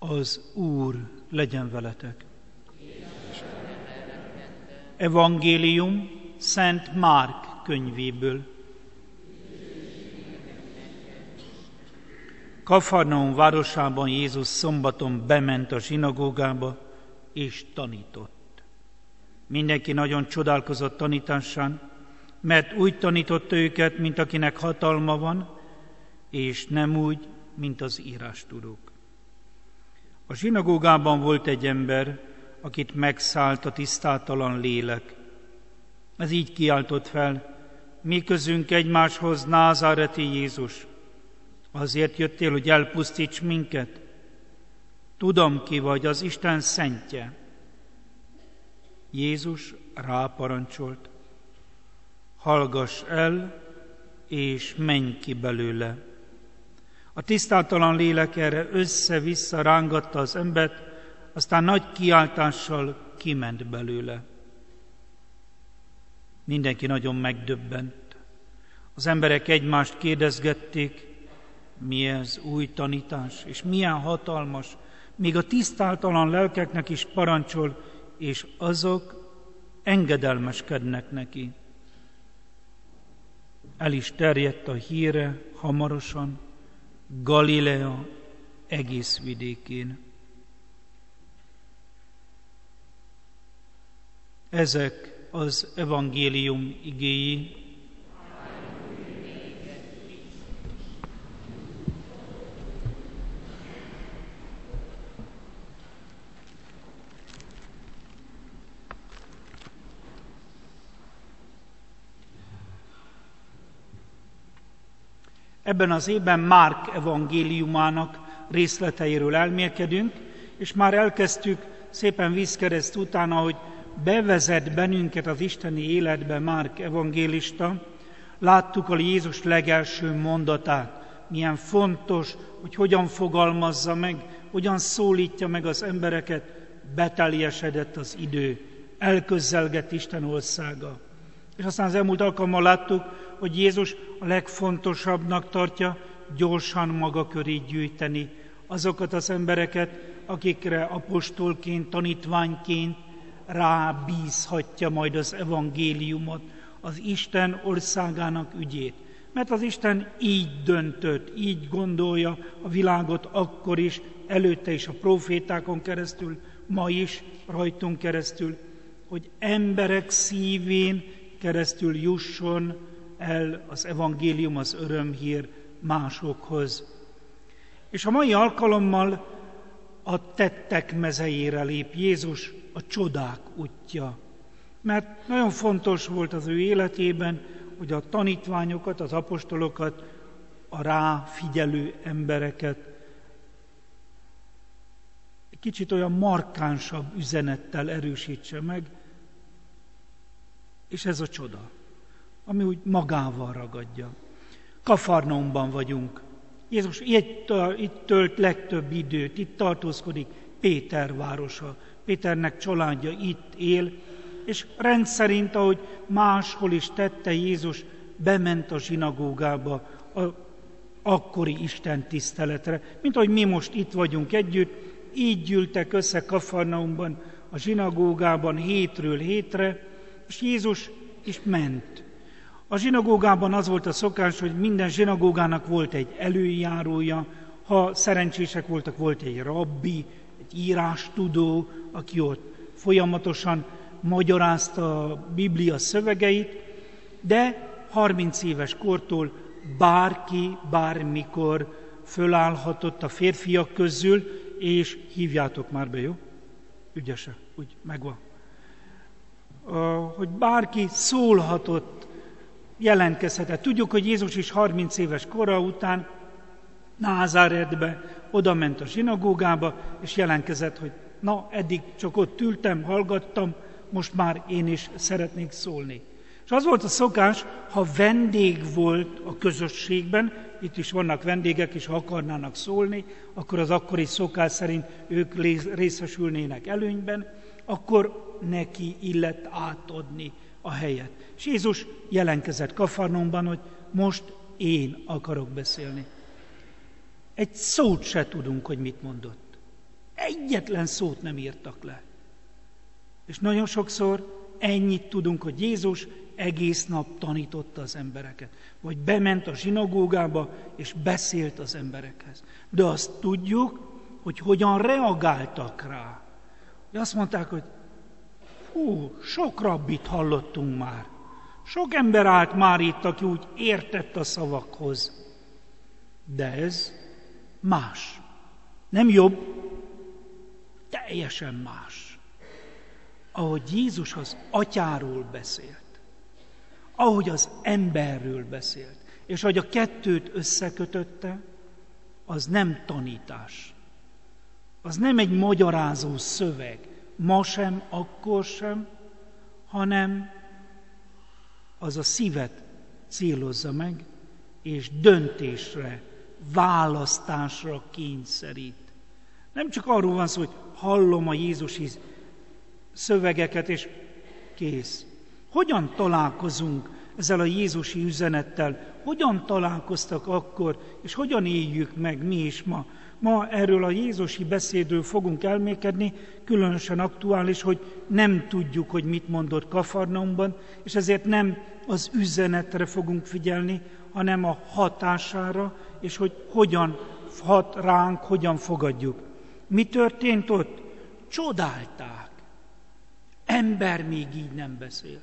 Az Úr legyen veletek. Evangélium Szent Márk könyvéből. Kafarnaum városában Jézus szombaton bement a zsinagógába, és tanított. Mindenki nagyon csodálkozott tanításán, mert úgy tanította őket, mint akinek hatalma van, és nem úgy, mint az írástudók. A zsinagógában volt egy ember, akit megszállt a tisztátalan lélek. Ez így kiáltott fel: mi közünk egymáshoz, názáreti Jézus? Azért jöttél, hogy elpusztíts minket? Tudom, ki vagy, az Isten szentje. Jézus ráparancsolt: hallgass el, és menj ki belőle. A tisztátalan lélek erre össze-vissza rángatta az embert, aztán nagy kiáltással kiment belőle. Mindenki nagyon megdöbbent. Az emberek egymást kérdezgették: mi ez új tanítás, és milyen hatalmas, még a tisztátalan lelkeknek is parancsol, és azok engedelmeskednek neki. El is terjedt a híre hamarosan Galilea egész vidékén. Ezek az evangélium igéi. Ebben az évben Márk evangéliumának részleteiről elmélkedünk, és már elkezdtük szépen vízkereszt után, ahogy bevezet bennünket az isteni életbe Márk evangélista, láttuk a Jézus legelső mondatát. Milyen fontos, hogy hogyan fogalmazza meg, hogyan szólítja meg az embereket. Beteljesedett az idő, elközelgett Isten országa. És aztán az elmúlt alkalommal láttuk, hogy Jézus a legfontosabbnak tartja gyorsan maga köré gyűjteni azokat az embereket, akikre apostolként, tanítványként rábízhatja majd az evangéliumot, az Isten országának ügyét. Mert az Isten így döntött, így gondolja a világot akkor is, előtte is a profétákon keresztül, ma is rajtunk keresztül, hogy emberek szívén keresztül jusson el az evangélium, az örömhír másokhoz. És a mai alkalommal a tettek mezejére lép Jézus, a csodák útja. Mert nagyon fontos volt az ő életében, hogy a tanítványokat, az apostolokat, a ráfigyelő embereket egy kicsit olyan markánsabb üzenettel erősítse meg, és ez a csoda, ami úgy magával ragadja. Kafarnaumban vagyunk. Jézus itt tölt legtöbb időt, itt tartózkodik, Péter városa. Péternek családja itt él, és rendszerint, ahogy máshol is tette Jézus, bement a zsinagógába, a akkori Isten tiszteletre. Mint ahogy mi most itt vagyunk együtt, így gyűltek össze Kafarnaumban, a zsinagógában hétről hétre, és Jézus is ment. A zsinagógában az volt a szokás, hogy minden zsinagógának volt egy előjárója, ha szerencsések voltak, volt egy rabbi, egy írástudó, aki ott folyamatosan magyarázta a Biblia szövegeit, de 30 éves kortól bárki, bármikor fölállhatott a férfiak közül, és hívjátok már be, jó? Ügyesek, úgy megvan. Hogy bárki szólhatott, jelentkezhetett. Tudjuk, hogy Jézus is 30 éves kora után Názáretbe odament a zsinagógába, és jelentkezett, hogy na, eddig csak ott ültem, hallgattam, most már én is szeretnék szólni. És az volt a szokás, ha vendég volt a közösségben, itt is vannak vendégek, és ha akarnának szólni, akkor az akkori szokás szerint ők részesülnének előnyben, akkor neki illett átadni a helyet. És Jézus jelentkezett Kafarnaumban, hogy most én akarok beszélni. Egy szót se tudunk, hogy mit mondott. egyetlen szót nem írtak le. És nagyon sokszor ennyit tudunk, hogy Jézus egész nap tanította az embereket. Vagy bement a zsinagógába, és beszélt az emberekhez. De azt tudjuk, hogy hogyan reagáltak rá. De azt mondták, hogy sok rabbit hallottunk már. Sok ember állt már itt, aki úgy értett a szavakhoz. De ez más. Nem jobb, teljesen más. Ahogy Jézus az atyáról beszélt, ahogy az emberről beszélt, és ahogy a kettőt összekötötte, az nem tanítás. Az nem egy magyarázó szöveg, ma sem, akkor sem, hanem az a szívet célozza meg, és döntésre, választásra kényszerít. Nem csak arról van szó, hogy hallom a jézusi szövegeket, és kész. Hogyan találkozunk ezzel a jézusi üzenettel? Hogyan találkoztak akkor, és hogyan éljük meg mi is ma? Ma erről a jézusi beszédről fogunk elmélkedni, különösen aktuális, hogy nem tudjuk, hogy mit mondott Kafarnaumban, és ezért nem az üzenetre fogunk figyelni, hanem a hatására, és hogy hogyan hat ránk, hogyan fogadjuk. Mi történt ott? Csodálták. Ember még így nem beszélt.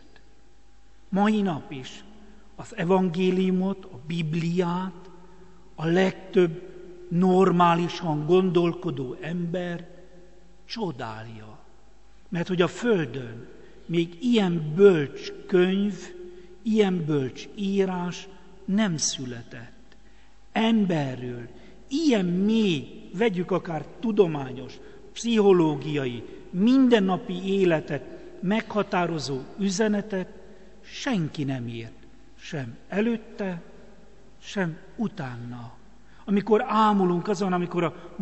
Mai nap is az evangéliumot, a Bibliát a legtöbb normálisan gondolkodó ember csodálja. Mert hogy a Földön még ilyen bölcs könyv, ilyen bölcs írás nem született. Emberről ilyen mély, vegyük akár tudományos, pszichológiai, mindennapi életet meghatározó üzenetet senki nem írt. Sem előtte, sem utána. Amikor ámulunk azon, amikor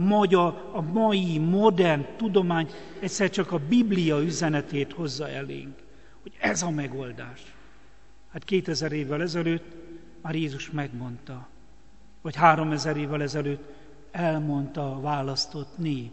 a mai modern tudomány egyszer csak a Biblia üzenetét hozza elénk, hogy ez a megoldás. Hát 2000 évvel ezelőtt már Jézus megmondta, vagy 3000 évvel ezelőtt elmondta a választott nép.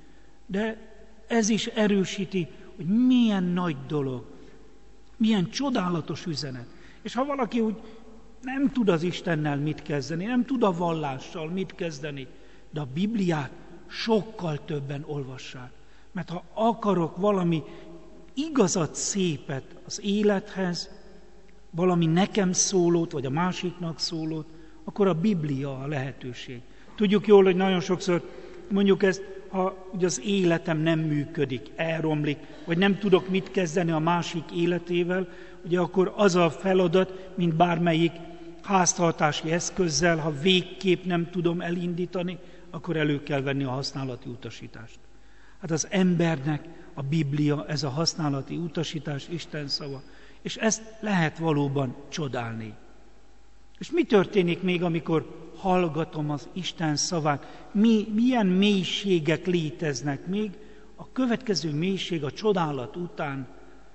De ez is erősíti, hogy milyen nagy dolog, milyen csodálatos üzenet. És ha valaki úgy nem tud az Istennel mit kezdeni, nem tud a vallással mit kezdeni, de a Bibliát sokkal többen olvassák. Mert ha akarok valami igazat, szépet az élethez, valami nekem szólót, vagy a másiknak szólót, akkor a Biblia a lehetőség. Tudjuk jól, hogy nagyon sokszor mondjuk ezt, ha ugye az életem nem működik, elromlik, vagy nem tudok mit kezdeni a másik életével, ugye akkor az a feladat, mint bármelyik háztartási eszközzel, ha végképp nem tudom elindítani, akkor elő kell venni a használati utasítást. Hát az embernek a Biblia, ez a használati utasítás, Isten szava. És ezt lehet valóban csodálni. És mi történik még, amikor hallgatom az Isten szavát? Milyen mélységek léteznek még? A következő mélység a csodálat után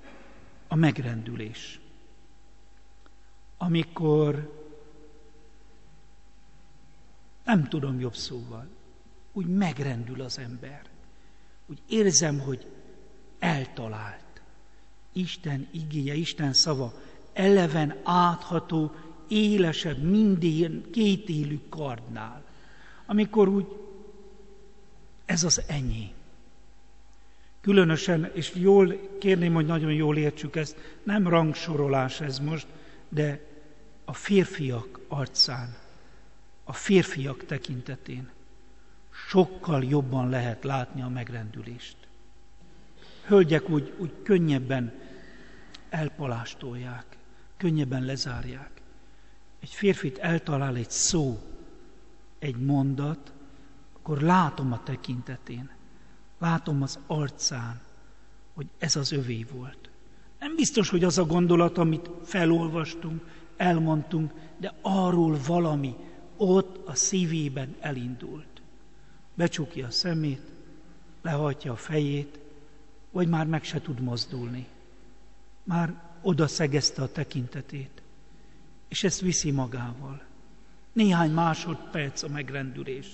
a megrendülés. Amikor, nem tudom jobb szóval, úgy megrendül az ember. Úgy érzem, hogy eltalált. Isten igéje, Isten szava eleven, átható, élesebb minden kétélű kardnál. Amikor úgy, ez az enyém. Különösen, és jól kérném, hogy nagyon jól értsük ezt, nem rangsorolás ez most, de a férfiak arcán, a férfiak tekintetén sokkal jobban lehet látni a megrendülést. Hölgyek úgy könnyebben elpalástolják, könnyebben lezárják. Egy férfit eltalál egy szó, egy mondat, akkor látom a tekintetén, látom az arcán, hogy ez az övé volt. Nem biztos, hogy az a gondolat, amit felolvastunk, elmondtunk, de arról valami ott a szívében elindult. Becsukja a szemét, lehajtja a fejét, vagy már meg se tud mozdulni. Már oda szegezte a tekintetét, és ezt viszi magával. Néhány másodperc a megrendülés.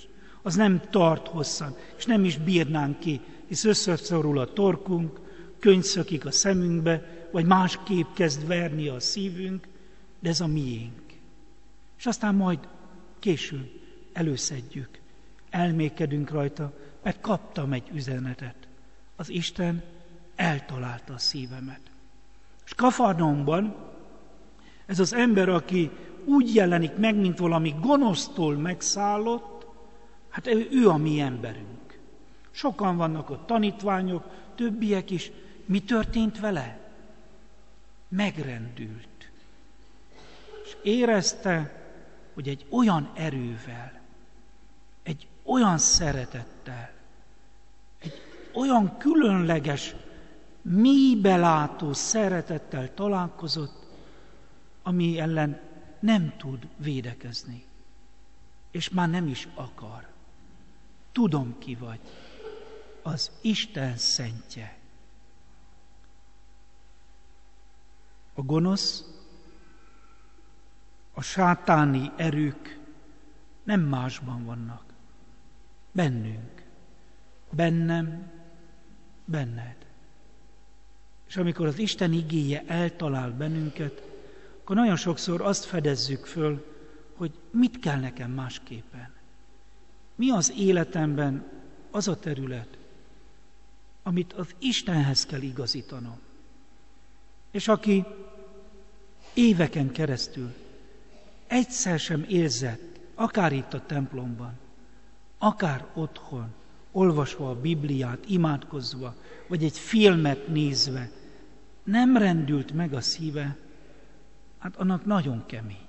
az nem tart hosszan, és nem is bírnánk ki, hisz összeszorul a torkunk, könny szökik a szemünkbe, vagy másképp kezd verni a szívünk, de ez a miénk. És aztán majd később előszedjük, elmékedünk rajta, mert kaptam egy üzenetet. Az Isten eltalálta a szívemet. És Kafarnaumban ez az ember, aki úgy jelenik meg, mint valami gonosztól megszállott, hát ő a mi emberünk. Sokan vannak ott tanítványok, többiek is. Mi történt vele? Megrendült. És érezte, hogy egy olyan erővel, egy olyan szeretettel, egy olyan különleges, mélybelátó szeretettel találkozott, ami ellen nem tud védekezni. És már nem is akar. Tudom, ki vagy. Az Isten szentje. A gonosz, a sátáni erők nem másban vannak. Bennünk. Bennem, benned. És amikor az Isten igéje eltalál bennünket, akkor nagyon sokszor azt fedezzük föl, hogy mit kell nekem másképpen. Mi az életemben az a terület, amit az Istenhez kell igazítanom. És aki éveken keresztül egyszer sem érzett, akár itt a templomban, akár otthon, olvasva a Bibliát, imádkozva, vagy egy filmet nézve, nem rendült meg a szíve, hát annak nagyon kemény.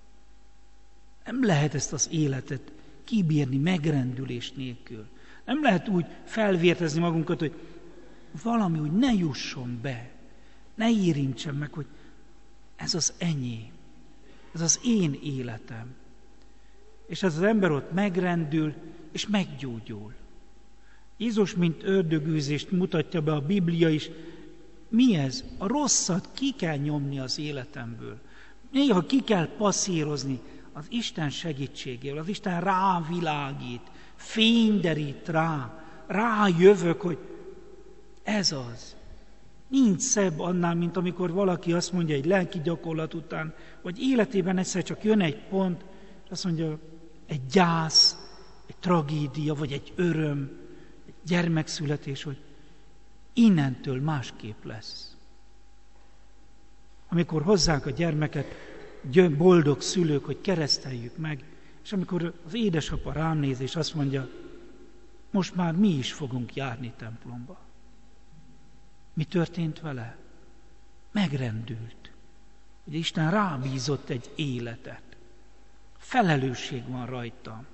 Nem lehet ezt az életet kibírni megrendülés nélkül. Nem lehet úgy felvértezni magunkat, hogy valami úgy ne jusson be, ne érintsen meg, hogy ez az enyém, ez az én életem. És ez az ember ott megrendül, és meggyógyul. Jézus, mint ördögűzést mutatja be a Biblia is. Mi ez? A rosszat ki kell nyomni az életemből. Néha ki kell passzírozni az Isten segítségével. Az Isten rávilágít, fényderít rá. Rájövök, hogy ez az. Nincs szebb annál, mint amikor valaki azt mondja egy lelki gyakorlat után, vagy életében egyszer csak jön egy pont, és azt mondja, egy gyász, egy tragédia, vagy egy öröm, egy gyermekszületés, hogy innentől másképp lesz. Amikor hozzák a gyermeket boldog szülők, hogy kereszteljük meg, és amikor az édesapa rám néz, és azt mondja, most már mi is fogunk járni templomba. Mi történt vele? Megrendült. Hogy Isten rábízott egy életet. Felelősség van rajtam.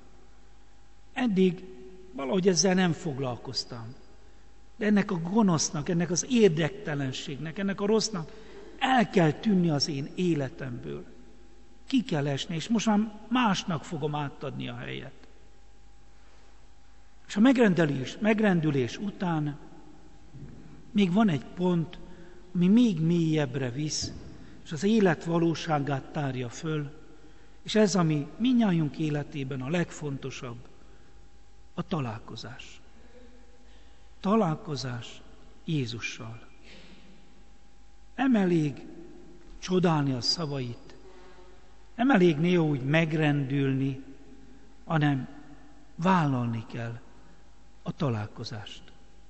Eddig valahogy ezzel nem foglalkoztam. De ennek a gonosznak, ennek az érdektelenségnek, ennek a rossznak el kell tűnni az én életemből. Ki kell esni, és most már másnak fogom átadni a helyet. És a megrendülés után még van egy pont, ami még mélyebbre visz, és az élet valóságát tárja föl, és ez, ami mindnyájunk életében a legfontosabb, a találkozás. Találkozás Jézussal. Nem elég csodálni a szavait, nem elég néha úgy megrendülni, hanem vállalni kell a találkozást.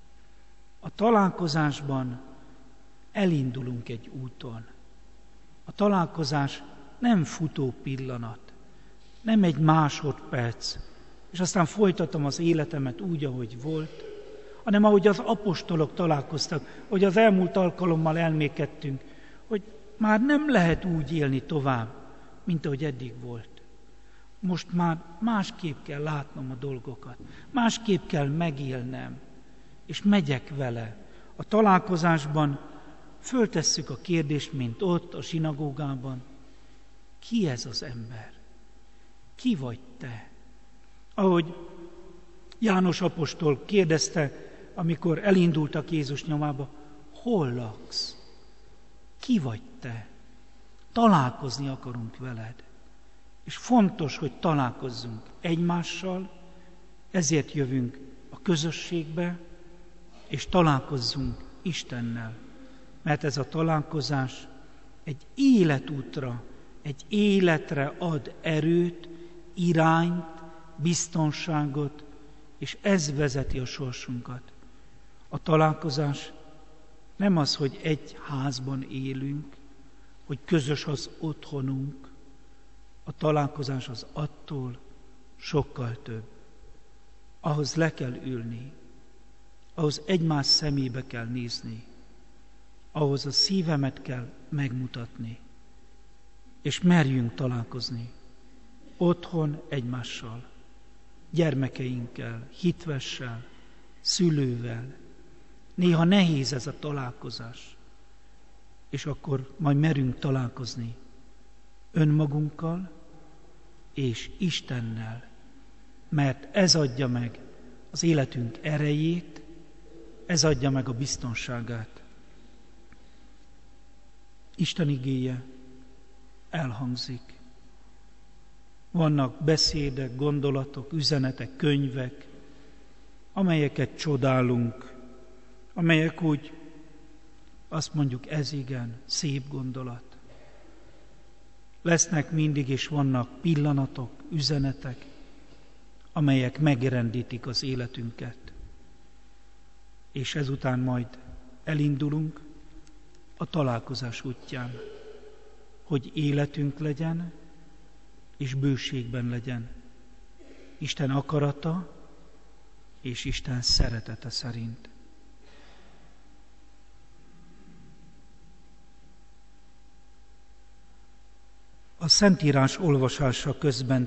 A találkozásban elindulunk egy úton. A találkozás nem futó pillanat, nem egy másodperc, és aztán folytatom az életemet úgy, ahogy volt, hanem ahogy az apostolok találkoztak, hogy az elmúlt alkalommal elmékedtünk, hogy már nem lehet úgy élni tovább, mint ahogy eddig volt. Most már másképp kell látnom a dolgokat, másképp kell megélnem, és megyek vele. A találkozásban föltesszük a kérdést, mint ott a zsinagógában, ki ez az ember? Ki vagy te? Ahogy János apostol kérdezte, amikor elindultak Jézus nyomába, hol laksz? Ki vagy te? Találkozni akarunk veled. És fontos, hogy találkozzunk egymással, Ezért jövünk a közösségbe, és találkozzunk Istennel. Mert ez a találkozás egy életútra, egy életre ad erőt, irányt, biztonságot, és ez vezeti a sorsunkat. A találkozás nem az, hogy egy házban élünk, hogy közös az otthonunk. A találkozás az attól sokkal több. Ahhoz le kell ülni, ahhoz egymás szemébe kell nézni, ahhoz a szívemet kell megmutatni, és merjünk találkozni otthon egymással, gyermekeinkkel, hitvessel, szülővel. Néha nehéz ez a találkozás, és akkor majd merünk találkozni önmagunkkal és Istennel, mert ez adja meg az életünk erejét, ez adja meg a biztonságát. Isten igéje elhangzik. Vannak beszédek, gondolatok, üzenetek, könyvek, amelyeket csodálunk, amelyek úgy azt mondjuk, ez igen, szép gondolat. Lesznek mindig, és vannak pillanatok, üzenetek, amelyek megrendítik az életünket. És ezután majd elindulunk a találkozás útján, hogy életünk legyen, és bőségben legyen. Isten akarata és Isten szeretete szerint. A Szentírás olvasása közben